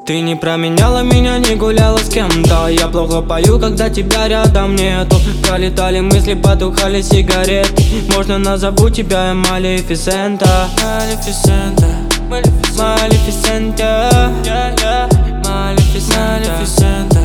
Ты не променяла меня, не гуляла с кем-то. Я плохо пою, когда тебя рядом нету. Пролетали мысли, потухали сигареты. Можно назову тебя Малефисента. Малефисента, Малефисента, Малефисента,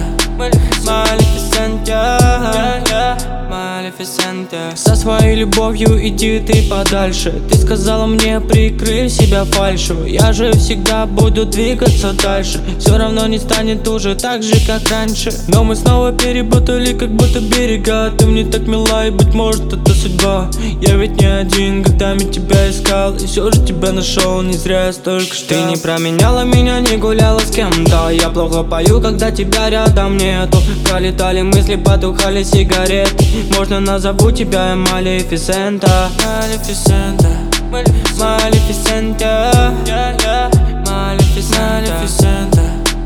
Малефисента. Со своей любовью иди ты подальше. Ты сказала мне, прикрой себя фальшью. Я же всегда буду двигаться дальше. Все равно не станет уже так же, как раньше. Но мы снова перепутали, как будто берега. Ты мне так мила, и быть может это судьба. Я ведь не один, годами тебя искал, и все же тебя нашел, не зря я столько ждал. Ты не променяла меня, не гуляла с кем-то. Я плохо пою, когда тебя рядом нету. Пролетали мысли, потухали сигареты. Можно назову тебя Малефисента. Малефисента, Малефисента, Малефисента,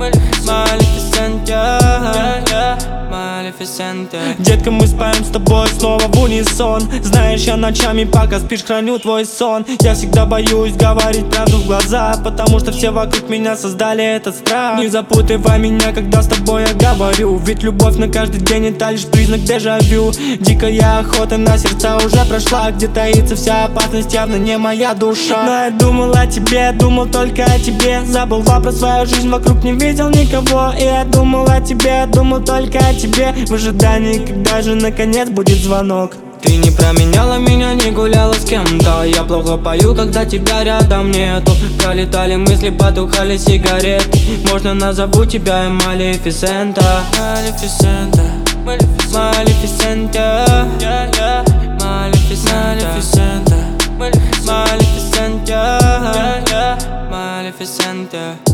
Малефисента. Детка, мы спаем с тобой снова в унисон. Знаешь, я ночами, пока спишь, храню твой сон. Я всегда боюсь говорить правду в глаза, потому что все вокруг меня создали этот страх. Не запутывай меня, когда с тобой я говорю, ведь любовь на каждый день это лишь признак дежавю. Дикая охота на сердца уже прошла, где таится вся опасность, явно не моя душа. Но я думал о тебе, думал только о тебе. Забыла про свою жизнь, вокруг не видел никого. И я думал о тебе, думал только о тебе, в ожидании, когда же наконец будет звонок. Ты не променяла меня, не гуляла с кем-то. Я плохо пою, когда тебя рядом нету. Пролетали мысли, потухали сигареты. Можно назову тебя Малефисента. Малефисента, Малефисента, Малефисента, Малефисента, Малефисента.